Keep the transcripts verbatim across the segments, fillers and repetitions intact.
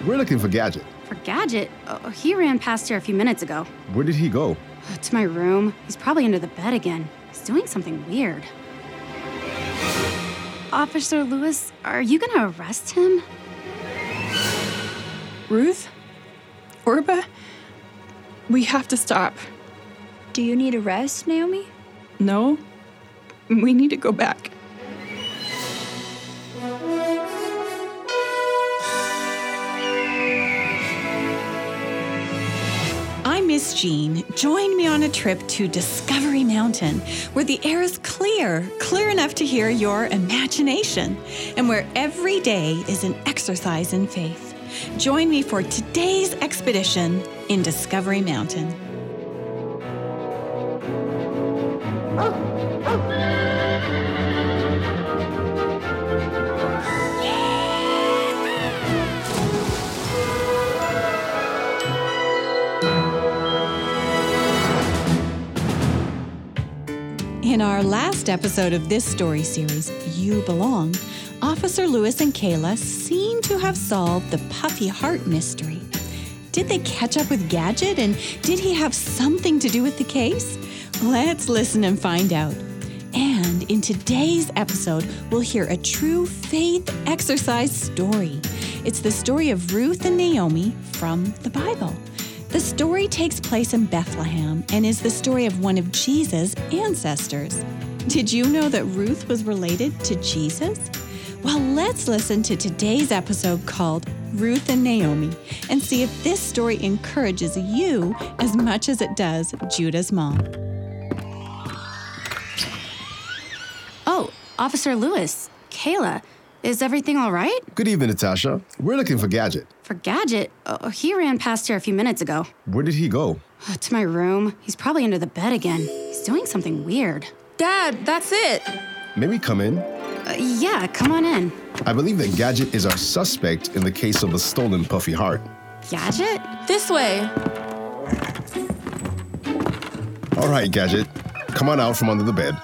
We're looking for Gadget. For Gadget? Oh, he ran past here a few minutes ago. Where did he go? To my room. He's probably under the bed again. He's doing something weird. Officer Lewis, are you gonna arrest him? Ruth? Orba? We have to stop. Do you need a rest, Naomi? No. We need to go back. I'm Miss Jean. Join me on a trip to Discovery Mountain, where the air is clear, clear enough to hear your imagination, and where every day is an exercise in faith. Join me for today's expedition in Discovery Mountain. In our last episode of this story series, You Belong, Officer Lewis and Kayla seem to have solved the Puffy Heart mystery. Did they catch up with Gadget, and did he have something to do with the case? Let's listen and find out. And in today's episode, we'll hear a true faith exercise story. It's the story of Ruth and Naomi from the Bible. The story takes place in Bethlehem and is the story of one of Jesus' ancestors. Did you know that Ruth was related to Jesus? Well, let's listen to today's episode called Ruth and Naomi and see if this story encourages you as much as it does Judah's mom. Oh, Officer Lewis. Kayla, is everything all right? Good evening, Natasha. We're looking for Gadget. For Gadget? Oh, he ran past here a few minutes ago. Where did he go? To my room. He's probably under the bed again. He's doing something weird. Dad, that's it. May we come in? Uh, yeah, come on in. I believe that Gadget is our suspect in the case of the stolen Puffy Heart. Gadget? This way. All right, Gadget. Come on out from under the bed.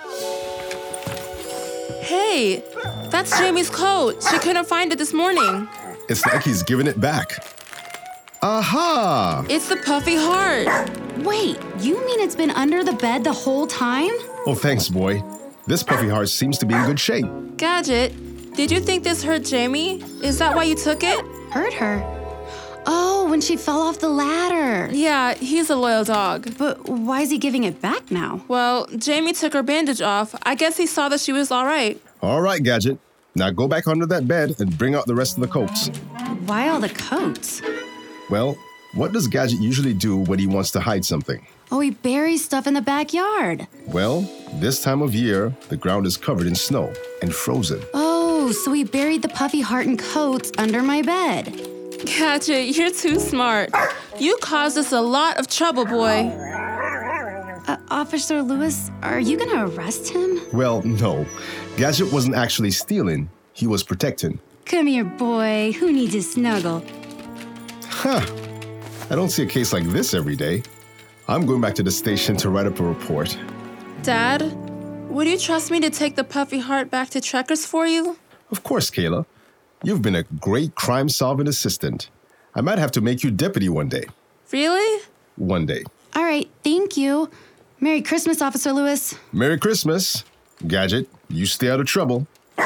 Hey, that's Jamie's coat. She couldn't find it this morning. It's like he's giving it back. Aha! It's the Puffy Heart. Wait, you mean it's been under the bed the whole time? Oh, thanks, boy. This Puffy Heart seems to be in good shape. Gadget, did you think this hurt Jamie? Is that why you took it? Hurt her? Oh, when she fell off the ladder. Yeah, he's a loyal dog. But why is he giving it back now? Well, Jamie took her bandage off. I guess he saw that she was all right. All right, Gadget. Now go back under that bed and bring out the rest of the coats. Why all the coats? Well, what does Gadget usually do when he wants to hide something? Oh, he buries stuff in the backyard. Well, this time of year, the ground is covered in snow and frozen. Oh, so he buried the Puffy Heart and coats under my bed. Gadget, you're too smart. You caused us a lot of trouble, boy. Uh, Officer Lewis, are you gonna arrest him? Well, no. Gadget wasn't actually stealing. He was protecting. Come here, boy. Who needs a snuggle? Huh. I don't see a case like this every day. I'm going back to the station to write up a report. Dad, would you trust me to take the Puffy Heart back to Trekkers for you? Of course, Kayla. You've been a great crime-solving assistant. I might have to make you deputy one day. Really? One day. All right, thank you. Merry Christmas, Officer Lewis. Merry Christmas. Gadget, you stay out of trouble.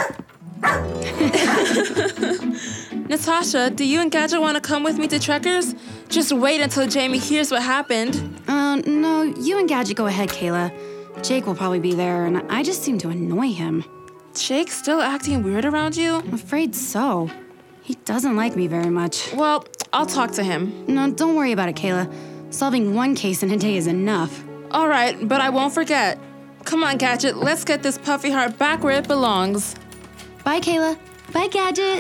Natasha, do you and Gadget want to come with me to Trekkers? Just wait until Jamie hears what happened. Uh, no, you and Gadget go ahead, Kayla. Jake will probably be there, and I just seem to annoy him. Jake's still acting weird around you? I'm afraid so. He doesn't like me very much. Well, I'll talk to him. No, don't worry about it, Kayla. Solving one case in a day is enough. All right, but I won't forget. Come on, Gadget, let's get this Puffy Heart back where it belongs. Bye, Kayla. Bye, Gadget.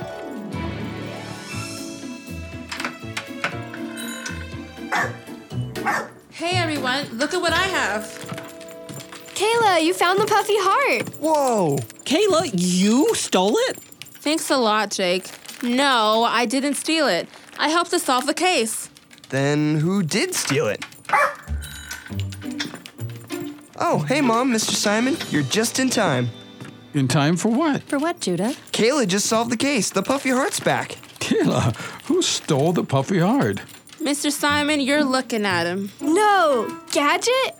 Hey, everyone, look at what I have. Kayla, you found the Puffy Heart. Whoa! Kayla, you stole it? Thanks a lot, Jake. No, I didn't steal it. I helped to solve the case. Then who did steal it? Oh, hey, Mom, Mister Simon. You're just in time. In time for what? For what, Judah? Kayla just solved the case. The Puffy Heart's back. Kayla, who stole the puffy heart? Mister Simon, you're looking at him. No, Gadget?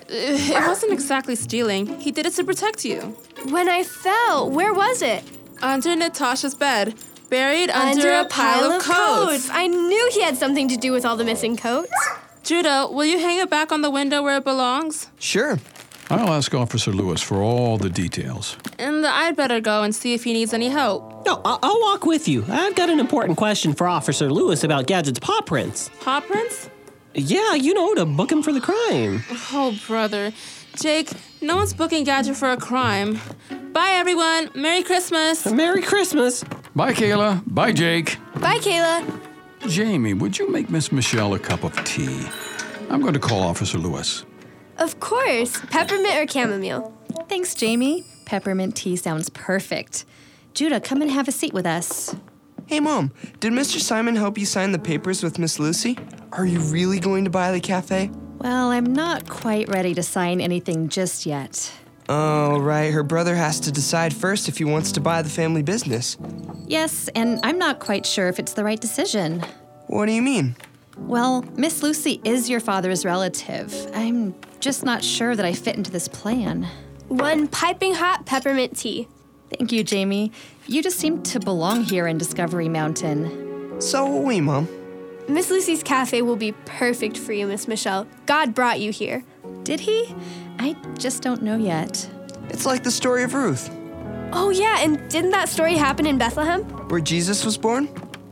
It wasn't exactly stealing. He did it to protect you. When I fell, where was it? Under Natasha's bed, buried under, under a, pile, pile of coats. coats. I knew he had something to do with all the missing coats. Judah, will you hang it back on the window where it belongs? Sure. I'll ask Officer Lewis for all the details. And I'd better go and see if he needs any help. No, I- I'll walk with you. I've got an important question for Officer Lewis about Gadget's paw prints. Paw prints? Yeah, you know, to book him for the crime. Oh, brother. Jake, no one's booking Gadget for a crime. Bye, everyone. Merry Christmas. Merry Christmas. Bye, Kayla. Bye, Jake. Bye, Kayla. Jamie, would you make Miss Michelle a cup of tea? I'm going to call Officer Lewis. Of course. Peppermint or chamomile? Thanks, Jamie. Peppermint tea sounds perfect. Judah, come and have a seat with us. Hey, Mom, did Mister Simon help you sign the papers with Miss Lucy? Are you really going to buy the cafe? Well, I'm not quite ready to sign anything just yet. Oh, right. Her brother has to decide first if he wants to buy the family business. Yes, and I'm not quite sure if it's the right decision. What do you mean? Well, Miss Lucy is your father's relative. I'm just not sure that I fit into this plan. One piping hot peppermint tea. Thank you, Jamie. You just seem to belong here in Discovery Mountain. So will we, Mom. Miss Lucy's cafe will be perfect for you, Miss Michelle. God brought you here. Did he? I just don't know yet. It's like the story of Ruth. Oh, yeah, and didn't that story happen in Bethlehem? Where Jesus was born?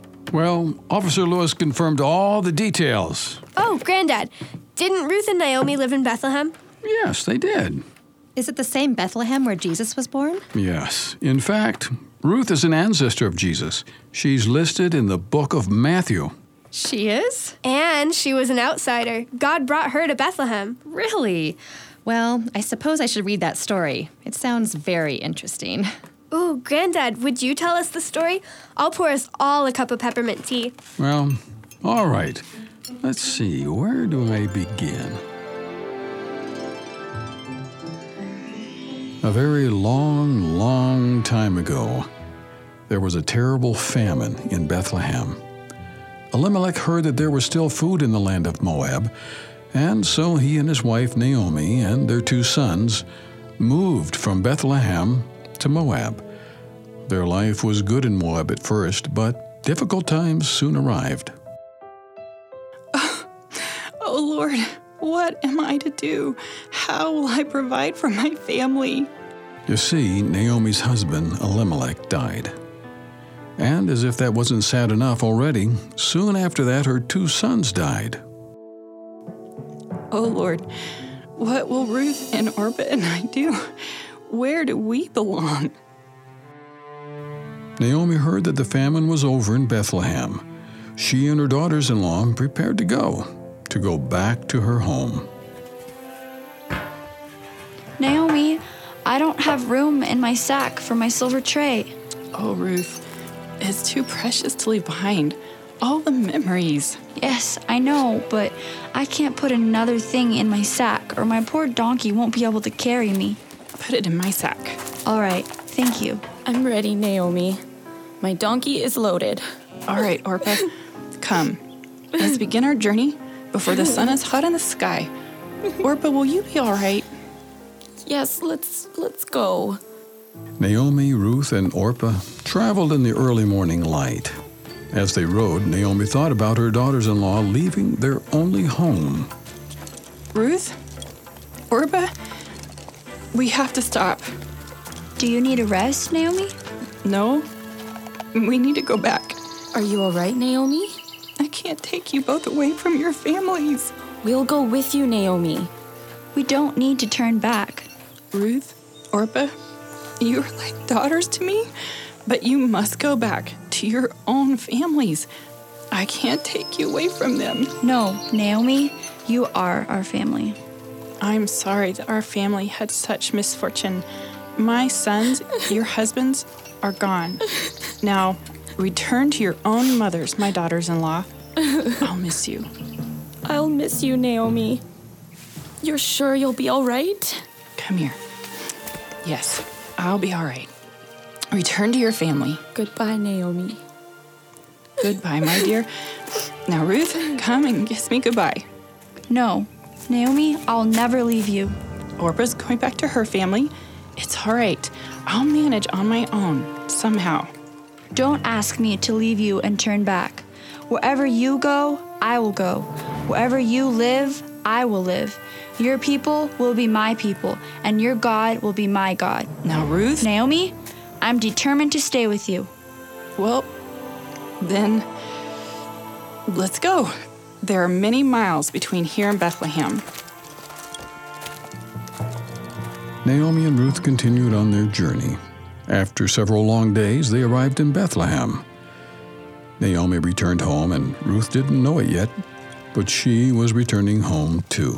Well, Officer Lewis confirmed all the details. Oh, Granddad, didn't Ruth and Naomi live in Bethlehem? Yes, they did. Is it the same Bethlehem where Jesus was born? Yes. In fact, Ruth is an ancestor of Jesus. She's listed in the book of Matthew. She is? And she was an outsider. God brought her to Bethlehem. Really? Well, I suppose I should read that story. It sounds very interesting. Ooh, Granddad, would you tell us the story? I'll pour us all a cup of peppermint tea. Well, all right. Let's see, where do I begin? A very long, long time ago, there was a terrible famine in Bethlehem. Elimelech heard that there was still food in the land of Moab, and so he and his wife Naomi and their two sons moved from Bethlehem to Moab. Their life was good in Moab at first, but difficult times soon arrived. Oh, oh Lord, what am I to do? How will I provide for my family? You see, Naomi's husband, Elimelech, died. And as if that wasn't sad enough already, soon after that her two sons died. Oh Lord, what will Ruth and Orpah and I do? Where do we belong? Naomi heard that the famine was over in Bethlehem. She and her daughters-in-law prepared to go, to go back to her home. Naomi, I don't have room in my sack for my silver tray. Oh, Ruth, it's too precious to leave behind. All the memories. Yes, I know, but I can't put another thing in my sack or my poor donkey won't be able to carry me. Put it in my sack. All right, thank you. I'm ready, Naomi. My donkey is loaded. All right, Orpah, come. Let's begin our journey before the sun is hot in the sky. Orpah, will you be all right? Yes, let's let's go. Naomi, Ruth, and Orpah traveled in the early morning light. As they rode, Naomi thought about her daughters-in-law leaving their only home. Ruth? Orpah? We have to stop. Do you need a rest, Naomi? No. We need to go back. Are you all right, Naomi? I can't take you both away from your families. We'll go with you, Naomi. We don't need to turn back. Ruth, Orpah, you are like daughters to me, but you must go back to your own families. I can't take you away from them. No, Naomi, you are our family. I'm sorry that our family had such misfortune. My sons, your husbands, are gone. Now, return to your own mothers, my daughters-in-law. I'll miss you. I'll miss you, Naomi. You're sure you'll be all right? Come here. Yes, I'll be all right. Return to your family. Goodbye, Naomi. Goodbye, my dear. Now, Ruth, come and kiss me goodbye. No, Naomi, I'll never leave you. Orpa's going back to her family. It's all right. I'll manage on my own, somehow. Don't ask me to leave you and turn back. Wherever you go, I will go. Wherever you live, I will live. Your people will be my people, and your God will be my God. Now, Ruth? Naomi, I'm determined to stay with you. Well, then, let's go. There are many miles between here and Bethlehem. Naomi and Ruth continued on their journey. After several long days, they arrived in Bethlehem. Naomi returned home, and Ruth didn't know it yet, but she was returning home too.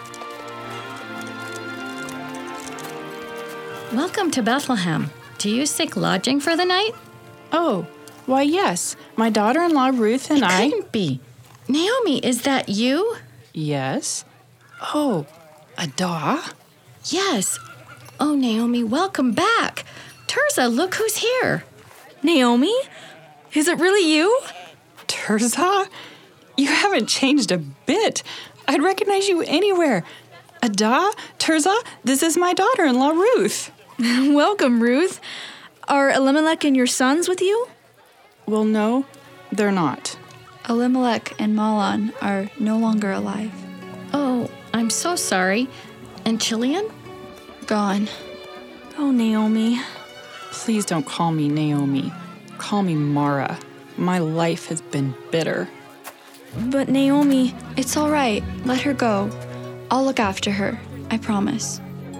Welcome to Bethlehem. Do you seek lodging for the night? Oh, why, yes. My daughter-in-law Ruth and it I... It couldn't be. Naomi, is that you? Yes. Oh, Ada? Yes. Oh, Naomi, welcome back. Tirzah, look who's here. Naomi? Is it really you? Tirzah? You haven't changed a bit. I'd recognize you anywhere. Ada, Tirzah, this is my daughter-in-law, Ruth. Welcome, Ruth. Are Elimelech and your sons with you? Well, no, they're not. Elimelech and Mahlon are no longer alive. Oh, I'm so sorry. And Chilion? Gone. Oh, Naomi. Please don't call me Naomi. Call me Mara. My life has been bitter. But Naomi... It's all right. Let her go. I'll look after her. I promise.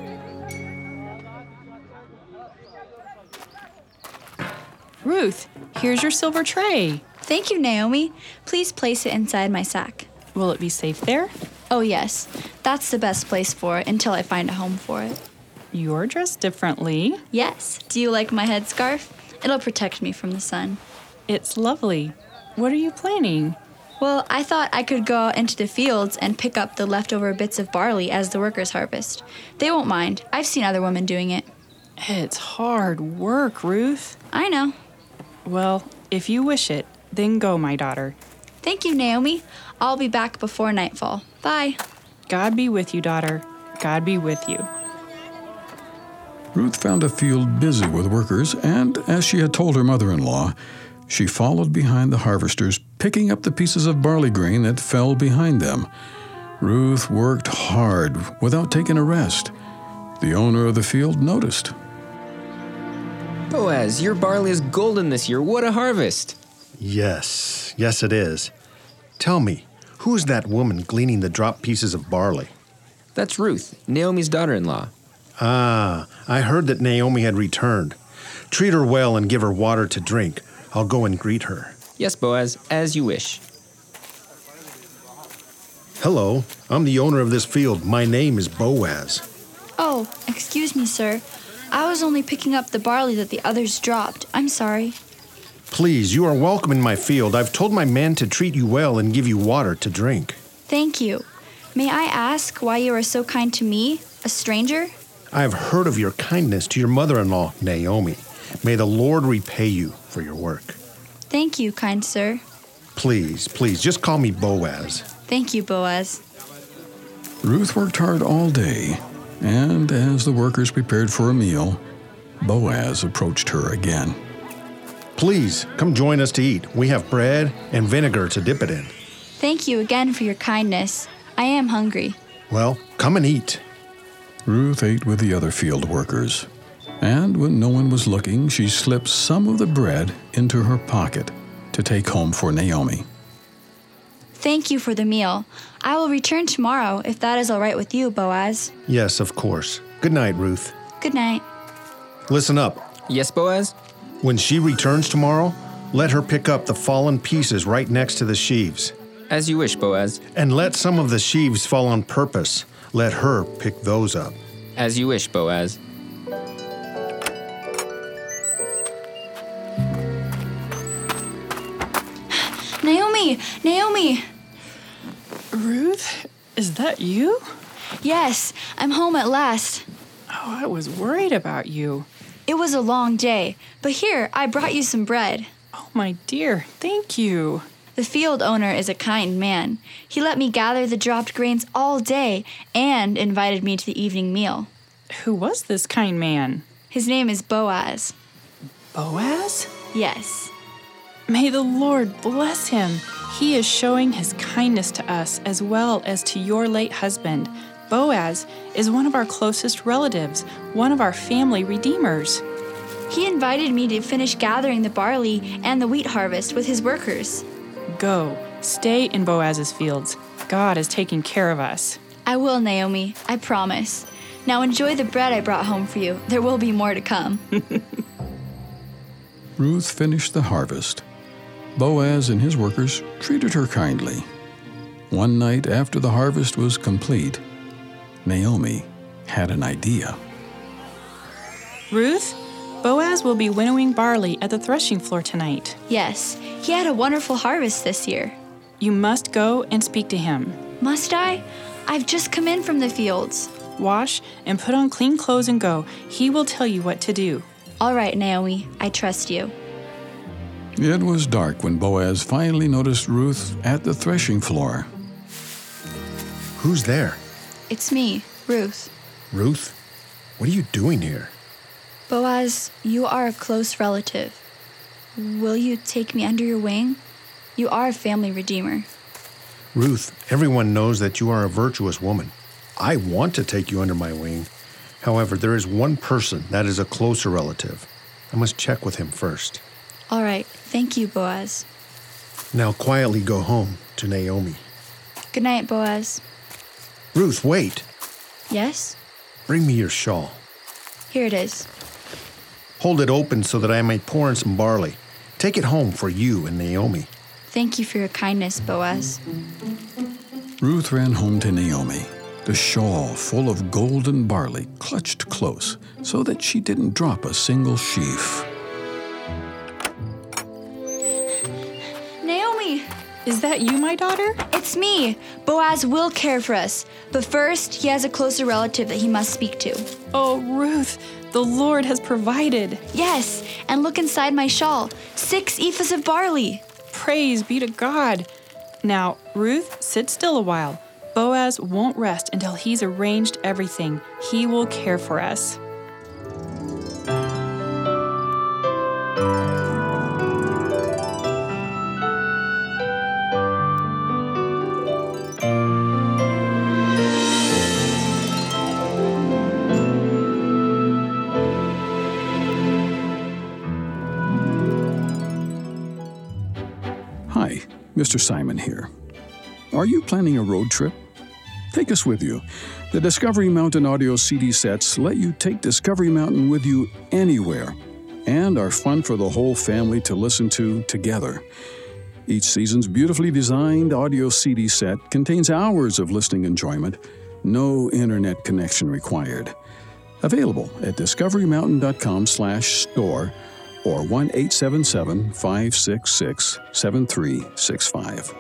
Ruth, here's your silver tray. Thank you, Naomi. Please place it inside my sack. Will it be safe there? Oh, yes. That's the best place for it until I find a home for it. You're dressed differently. Yes. Do you like my headscarf? It'll protect me from the sun. It's lovely. What are you planning? Well, I thought I could go out into the fields and pick up the leftover bits of barley as the workers harvest. They won't mind. I've seen other women doing it. It's hard work, Ruth. I know. Well, if you wish it, then go, my daughter. Thank you, Naomi. I'll be back before nightfall. Bye. God be with you, daughter. God be with you. Ruth found a field busy with workers, and as she had told her mother-in-law, she followed behind the harvesters, picking up the pieces of barley grain that fell behind them. Ruth worked hard without taking a rest. The owner of the field noticed. Boaz, your barley is golden this year. What a harvest! Yes, yes it is. Tell me, who is that woman gleaning the dropped pieces of barley? That's Ruth, Naomi's daughter-in-law. Ah, I heard that Naomi had returned. Treat her well and give her water to drink. I'll go and greet her. Yes, Boaz, as you wish. Hello, I'm the owner of this field. My name is Boaz. Oh, excuse me, sir. I was only picking up the barley that the others dropped. I'm sorry. Please, you are welcome in my field. I've told my men to treat you well and give you water to drink. Thank you. May I ask why you are so kind to me, a stranger? I have heard of your kindness to your mother-in-law, Naomi. May the Lord repay you for your work. Thank you, kind sir. Please, please, just call me Boaz. Thank you, Boaz. Ruth worked hard all day, and as the workers prepared for a meal, Boaz approached her again. Please, come join us to eat. We have bread and vinegar to dip it in. Thank you again for your kindness. I am hungry. Well, come and eat. Ruth ate with the other field workers, and when no one was looking, she slipped some of the bread into her pocket to take home for Naomi. Thank you for the meal. I will return tomorrow if that is all right with you, Boaz. Yes, of course. Good night, Ruth. Good night. Listen up. Yes, Boaz? When she returns tomorrow, let her pick up the fallen pieces right next to the sheaves. As you wish, Boaz. And let some of the sheaves fall on purpose. Let her pick those up. As you wish, Boaz. Naomi! Naomi! Ruth, is that you? Yes, I'm home at last. Oh, I was worried about you. It was a long day, but here, I brought you some bread. Oh, my dear, thank you. The field owner is a kind man. He let me gather the dropped grains all day and invited me to the evening meal. Who was this kind man? His name is Boaz. Boaz? Yes. May the Lord bless him. He is showing his kindness to us as well as to your late husband. Boaz is one of our closest relatives, one of our family redeemers. He invited me to finish gathering the barley and the wheat harvest with his workers. Go, stay in Boaz's fields. God is taking care of us. I will, Naomi, I promise. Now enjoy the bread I brought home for you. There will be more to come. Ruth finished the harvest. Boaz and his workers treated her kindly. One night after the harvest was complete, Naomi had an idea. Ruth, Boaz will be winnowing barley at the threshing floor tonight. Yes, he had a wonderful harvest this year. You must go and speak to him. Must I? I've just come in from the fields. Wash and put on clean clothes and go. He will tell you what to do. All right, Naomi, I trust you. It was dark when Boaz finally noticed Ruth at the threshing floor. Who's there? It's me, Ruth. Ruth? What are you doing here? Boaz, you are a close relative. Will you take me under your wing? You are a family redeemer. Ruth, everyone knows that you are a virtuous woman. I want to take you under my wing. However, there is one person that is a closer relative. I must check with him first. All right. Thank you, Boaz. Now quietly go home to Naomi. Good night, Boaz. Ruth, wait. Yes? Bring me your shawl. Here it is. Hold it open so that I may pour in some barley. Take it home for you and Naomi. Thank you for your kindness, Boaz. Ruth ran home to Naomi, the shawl full of golden barley clutched close so that she didn't drop a single sheaf. Naomi! Is that you, my daughter? It's me. Boaz will care for us. But first, he has a closer relative that he must speak to. Oh, Ruth, the Lord has provided. Yes, and look inside my shawl. Six ephahs of barley. Praise be to God. Now, Ruth, sit still a while. Boaz won't rest until he's arranged everything. He will care for us. Hi, Mister Simon here. Are you planning a road trip? Take us with you. The Discovery Mountain audio C D sets let you take Discovery Mountain with you anywhere and are fun for the whole family to listen to together. Each season's beautifully designed audio C D set contains hours of listening enjoyment, no internet connection required. Available at discoverymountain.com slash store or one eight seven seven, five six six, seven three six five.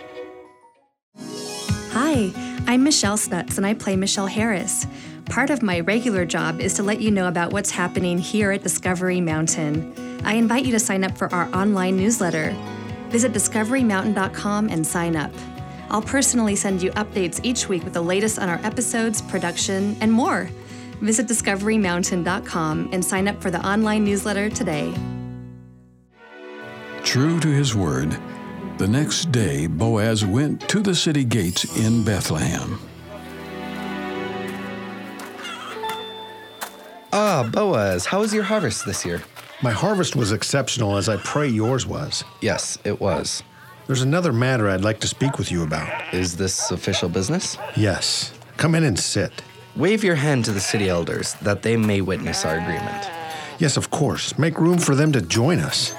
Hi, I'm Michelle Snutz, and I play Michelle Harris. Part of my regular job is to let you know about what's happening here at Discovery Mountain. I invite you to sign up for our online newsletter. Visit discovery mountain dot com and sign up. I'll personally send you updates each week with the latest on our episodes, production, and more. Visit discovery mountain dot com and sign up for the online newsletter today. True to his word, the next day Boaz went to the city gates in Bethlehem. Ah, Boaz, how was your harvest this year? My harvest was exceptional, as I pray yours was. Yes, it was. There's another matter I'd like to speak with you about. Is this official business? Yes. Come in and sit. Wave your hand to the city elders, that they may witness our agreement. Yes, of course. Make room for them to join us.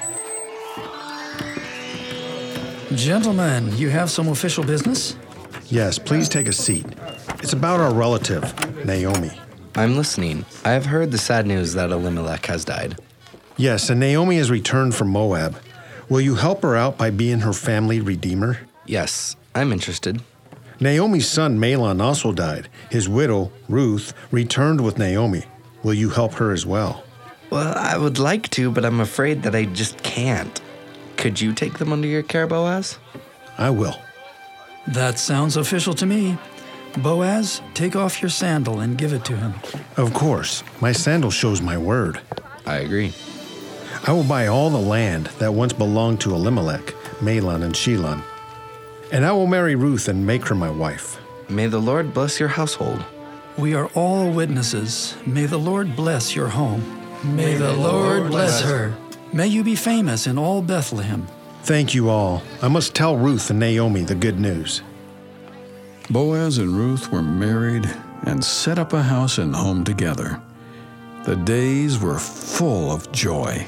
Gentlemen, you have some official business? Yes, please take a seat. It's about our relative, Naomi. I'm listening. I have heard the sad news that Elimelech has died. Yes, and Naomi has returned from Moab. Will you help her out by being her family redeemer? Yes, I'm interested. Naomi's son Mahlon also died. His widow, Ruth, returned with Naomi. Will you help her as well? Well, I would like to, but I'm afraid that I just can't. Could you take them under your care, Boaz? I will. That sounds official to me. Boaz, take off your sandal and give it to him. Of course. My sandal shows my word. I agree. I will buy all the land that once belonged to Elimelech, Mahlon, and Shelon. And I will marry Ruth and make her my wife. May the Lord bless your household. We are all witnesses. May the Lord bless your home. May the Lord bless her. May you be famous in all Bethlehem. Thank you all. I must tell Ruth and Naomi the good news. Boaz and Ruth were married and set up a house and home together. The days were full of joy.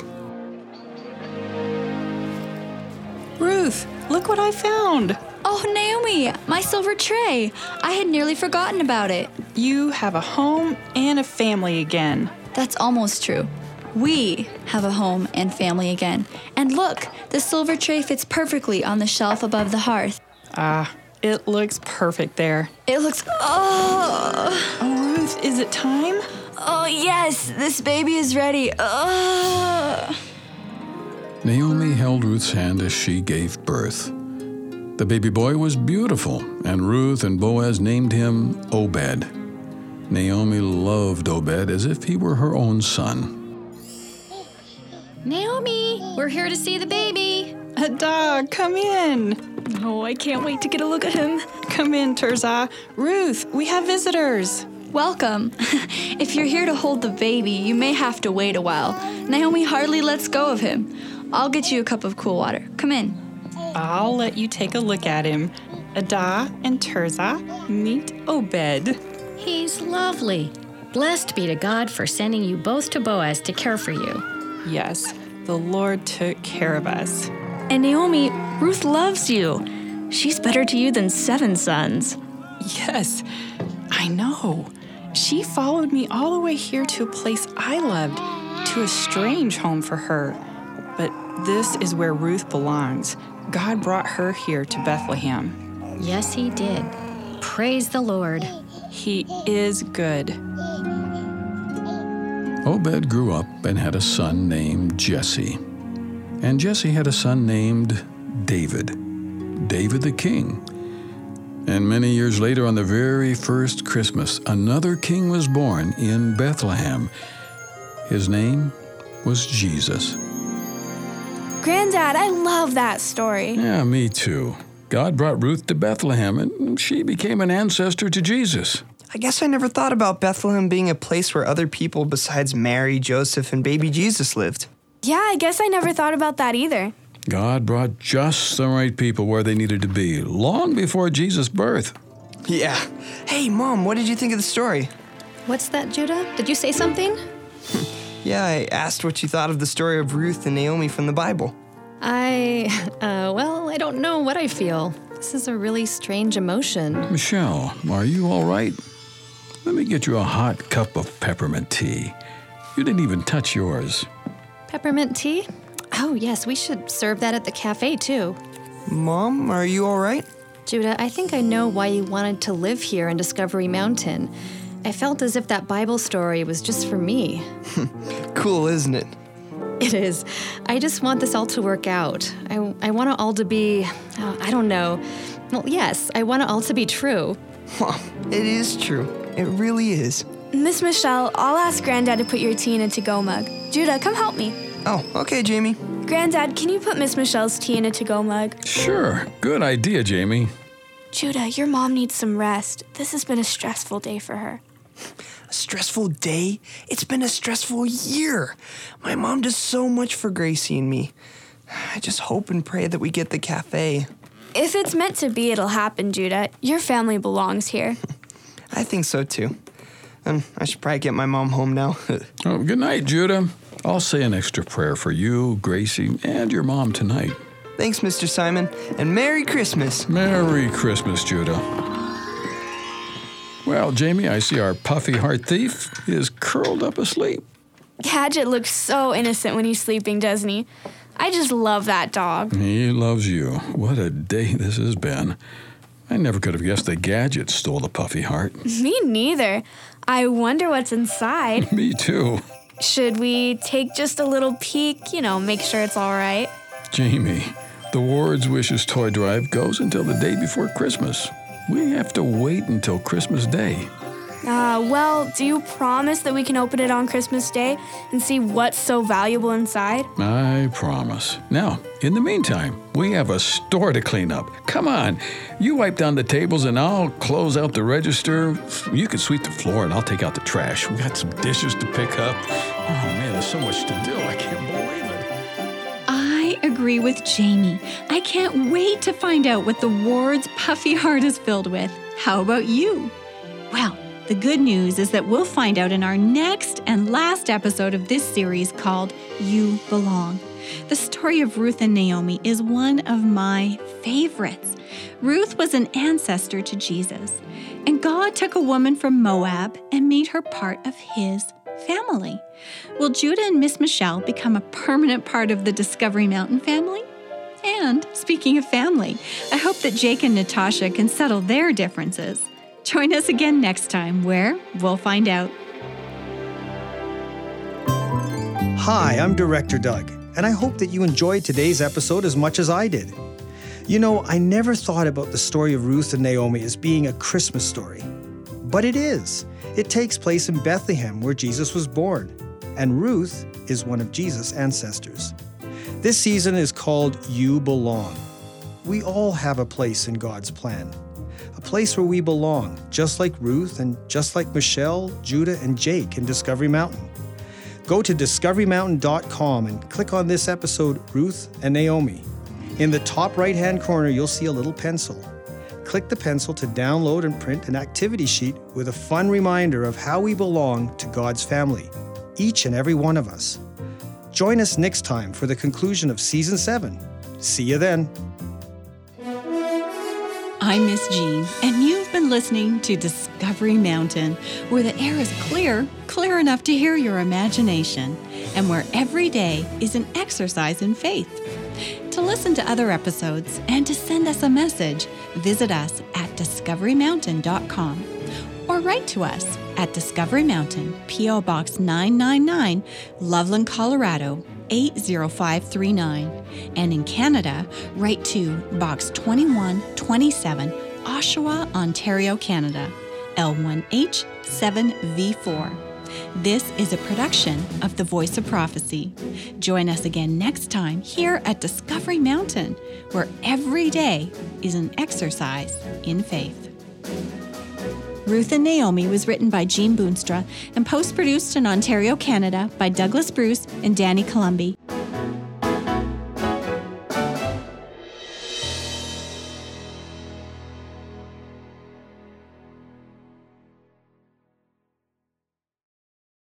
Ruth, look what I found. Oh, Naomi, my silver tray. I had nearly forgotten about it. You have a home and a family again. That's almost true. We have a home and family again. And look, the silver tray fits perfectly on the shelf above the hearth. Ah, it looks perfect there. It looks... Oh! Oh, Ruth, is it time? Oh, yes, this baby is ready. Oh! Naomi held Ruth's hand as she gave birth. The baby boy was beautiful, and Ruth and Boaz named him Obed. Naomi loved Obed as if he were her own son. Naomi, we're here to see the baby. A dog, come in. Oh, I can't wait to get a look at him. Come in, Tirzah. Ruth, we have visitors. Welcome. If you're here to hold the baby, you may have to wait a while. Naomi hardly lets go of him. I'll get you a cup of cool water. Come in. I'll let you take a look at him. Ada and Tirzah, meet Obed. He's lovely. Blessed be to God for sending you both to Boaz to care for you. Yes, the Lord took care of us. And Naomi, Ruth loves you. She's better to you than seven sons. Yes, I know. She followed me all the way here to a place I loved, to a strange home for her. But this is where Ruth belongs. God brought her here to Bethlehem. Yes, he did. Praise the Lord. He is good. Obed grew up and had a son named Jesse. And Jesse had a son named David, David the king. And many years later, on the very first Christmas, another king was born in Bethlehem. His name was Jesus. Granddad, I love that story. Yeah, me too. God brought Ruth to Bethlehem, and she became an ancestor to Jesus. I guess I never thought about Bethlehem being a place where other people besides Mary, Joseph, and baby Jesus lived. Yeah, I guess I never thought about that either. God brought just the right people where they needed to be, long before Jesus' birth. Yeah. Hey, Mom, what did you think of the story? What's that, Judah? Did you say something? Yeah, I asked what you thought of the story of Ruth and Naomi from the Bible. I, uh, well, I don't know what I feel. This is a really strange emotion. Michelle, are you all right? Let me get you a hot cup of peppermint tea. You didn't even touch yours. Peppermint tea? Oh, yes, we should serve that at the cafe, too. Mom, are you all right? Judah, I think I know why you wanted to live here in Discovery Mountain. I felt as if that Bible story was just for me. Cool, isn't it? It is. I just want this all to work out. I, I want it all to be, oh, I don't know. Well, yes, I want it all to be true. Mom, it is true. It really is. Miss Michelle, I'll ask Granddad to put your tea in a to-go mug. Judah, come help me. Oh, okay, Jamie. Granddad, can you put Miss Michelle's tea in a to-go mug? Sure. Good idea, Jamie. Judah, your mom needs some rest. This has been a stressful day for her. A stressful day? It's been a stressful year. My mom does so much for Gracie and me. I just hope and pray that we get the cafe. If it's meant to be, it'll happen, Judah. Your family belongs here. I think so, too. Um, I should probably get my mom home now. Oh, good night, Judah. I'll say an extra prayer for you, Gracie, and your mom tonight. Thanks, Mister Simon, and Merry Christmas. Merry Christmas, Judah. Well, Jamie, I see our puffy heart thief is curled up asleep. Gadget looks so innocent when he's sleeping, doesn't he? I just love that dog. He loves you. What a day this has been. I never could have guessed that Gadget stole the puffy heart. Me neither. I wonder what's inside. Me too. Should we take just a little peek, you know, make sure it's all right? Jamie, the Ward's Wishes toy drive goes until the day before Christmas. We have to wait until Christmas Day. Uh, well, do you promise that we can open it on Christmas Day and see what's so valuable inside? I promise. Now, in the meantime, we have a store to clean up. Come on, you wipe down the tables and I'll close out the register. You can sweep the floor and I'll take out the trash. We got some dishes to pick up. Oh man, there's so much to do. I can't believe it. I agree with Jamie. I can't wait to find out what the Ward's puffy heart is filled with. How about you? Well, the good news is that we'll find out in our next and last episode of this series called You Belong. The story of Ruth and Naomi is one of my favorites. Ruth was an ancestor to Jesus, and God took a woman from Moab and made her part of his family. Will Judah and Miss Michelle become a permanent part of the Discovery Mountain family? And speaking of family, I hope that Jake and Natasha can settle their differences. Join us again next time where we'll find out. Hi, I'm Director Doug, and I hope that you enjoyed today's episode as much as I did. You know, I never thought about the story of Ruth and Naomi as being a Christmas story. But it is. It takes place in Bethlehem, where Jesus was born, and Ruth is one of Jesus' ancestors. This season is called You Belong. We all have a place in God's plan. A place where we belong, just like Ruth and just like Michelle, Judah, and Jake in Discovery Mountain. Go to discovery mountain dot com and click on this episode, Ruth and Naomi. In the top right-hand corner, you'll see a little pencil. Click the pencil to download and print an activity sheet with a fun reminder of how we belong to God's family, each and every one of us. Join us next time for the conclusion of Season seven. See you then. I'm Miss Jean, and you've been listening to Discovery Mountain, where the air is clear, clear enough to hear your imagination, and where every day is an exercise in faith. To listen to other episodes and to send us a message, visit us at discovery mountain dot com or write to us at Discovery Mountain, P O Box nine nine nine, Loveland, Colorado, eight zero five three nine. And in Canada, write to Box twenty-one twenty-seven, Oshawa, Ontario, Canada, L one H seven V four. This is a production of The Voice of Prophecy. Join us again next time here at Discovery Mountain, where every day is an exercise in faith. Ruth and Naomi was written by Jean Boonstra and post-produced in Ontario, Canada by Douglas Bruce and Danny Columbi.